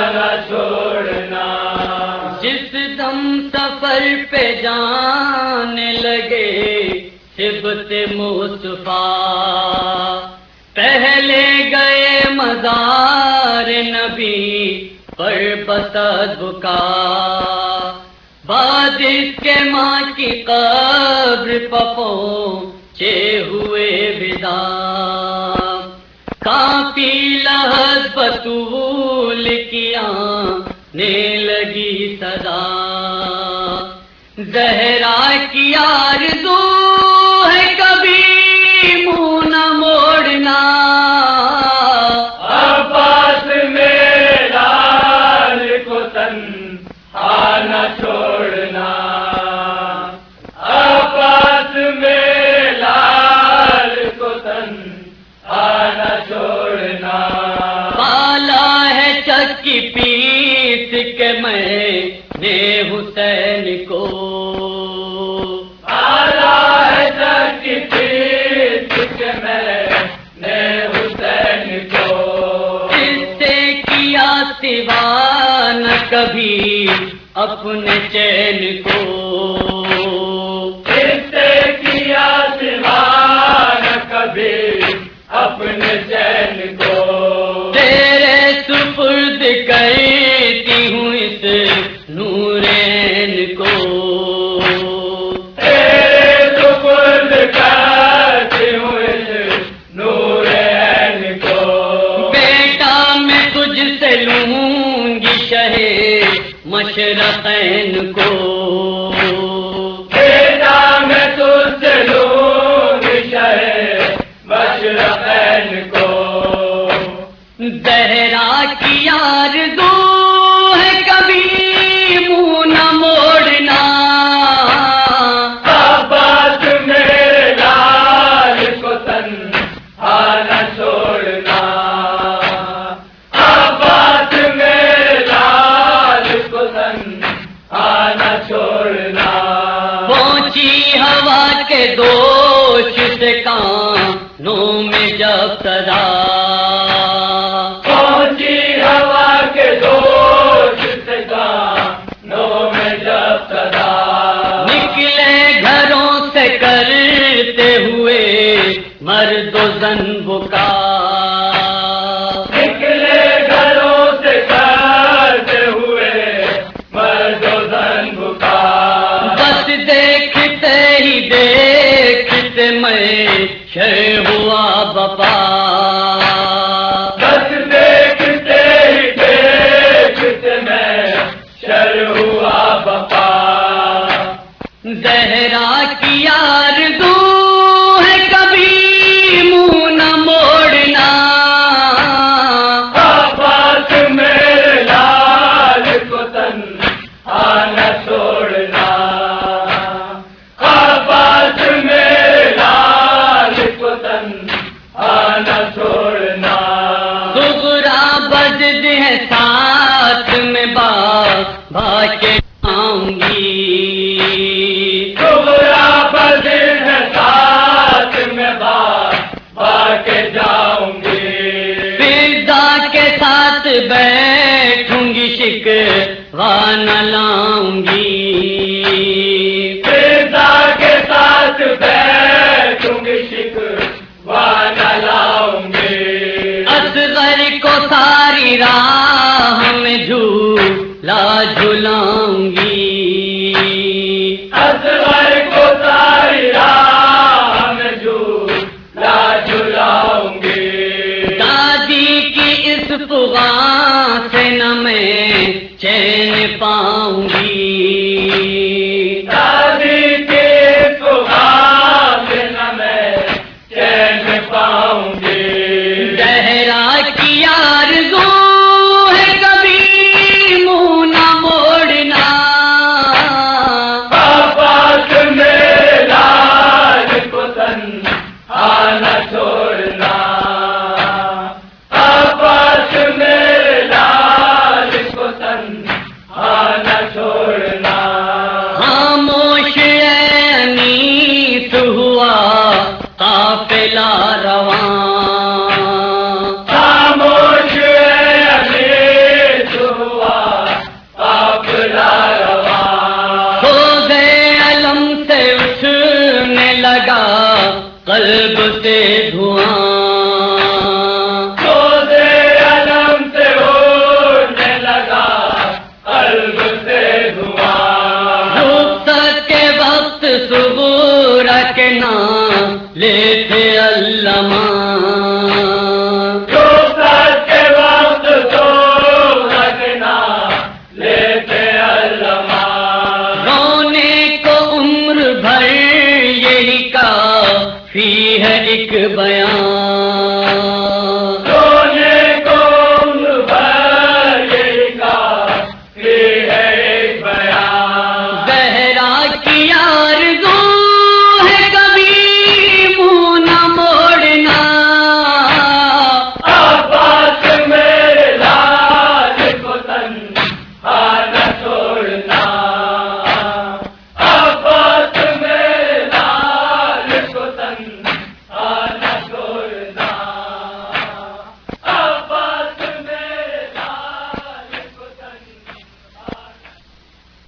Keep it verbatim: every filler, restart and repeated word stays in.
آنا چھوڑنا، جس دم سفر پہ جانے لگے صبت مصطفیٰ، پہلے گئے مزار نبی پر بصدب کا، بعد اس کے ماں کی قبر پہنچے ہوئے ودا، کانپی لحظ بطول کی آنے لگی صدا، زہرا کی آرزو ہے کبھی منہ نہ موڑنا، عباس میرے لال کو تنہا نہ چھوڑنا، عباس میرے لال کو تنہا نہ چھوڑنا، پالا ہے چکی پیس کے میں نے حسین کو، پالا ہے چکی پیس کے میں نے حسین کو، اس سے کیا سوا نہ کبھی اپنے چین کو، اس سے کیا سوا نہ کبھی اپنے چین کو، تیرے سپرد کرتی ہوں اس نور عین کو، تیرے سپرد کرتی ہوں اس نور عین کو، بیٹا میں تجھ سے لوں گی شہ مشرقین کو، بیٹا میں تجھ سے لوں گی شہ مشرقین کو، زہرا کی آرزو ہے کبھی منہ نہ موڑنا، عباس میرے لال کو تنہا نہ چھوڑنا، عباس میرے لال کو تنہا نہ چھوڑنا، پہنچی ہوا کے دوش سے کانوں میں جب صدا، پہنچی ہوا کے دوش سے کانوں میں جب صدا، نکلے گھروں سے کرتے ہوئے مرد و زن بکا، نکلے گھروں سے کرتے ہوئے مرد و زن بکا، بس دیکھتے ہی دیکھتے میں شر ہوا بپا، بس دیکھتے ہی دیکھتے میں شر ہوا بپا، زہرا کی آرزو ہے کبھی منہ نہ موڑنا، عباس میرے لال کو تنہا نہ چھوڑنا، عباس میرے لال کو تنہا نہ چھوڑنا، صغرا بجد ہے ساتھ میں بابا کے آؤں گی، صغرا بزر ہے ساتھ میں بابا کے جاؤں گی، فضا کے ساتھ بیٹھوں گی شکوہ نہ لاؤں گی، فضا کے ساتھ بیٹھوں گی شکوہ نہ لاؤں گی، اصغر کو ساری راہ میں جھولا جھلاؤں گی، اصغر کو ساری راہ میں جھولا جھلاؤں گی، دادی کی اس فغاں سے نہ میں چین پاؤں گی، دادی کے سبحان سے نہ میں چین پاؤں گی، زہرا کی آرزو ہے کبھی منہ نہ موڑنا، عباس میرے لال کو تنہا نہ چھوڑنا، عباس میرے لال کو تنہا ہے ایک بیان، رونے کو عمر بھر یہ کافی ہے ایک بیان، زہرا کی آرزو ہے کبھی منہ نہ موڑنا، عباس میرے لال کو تنہا نہ چھوڑنا،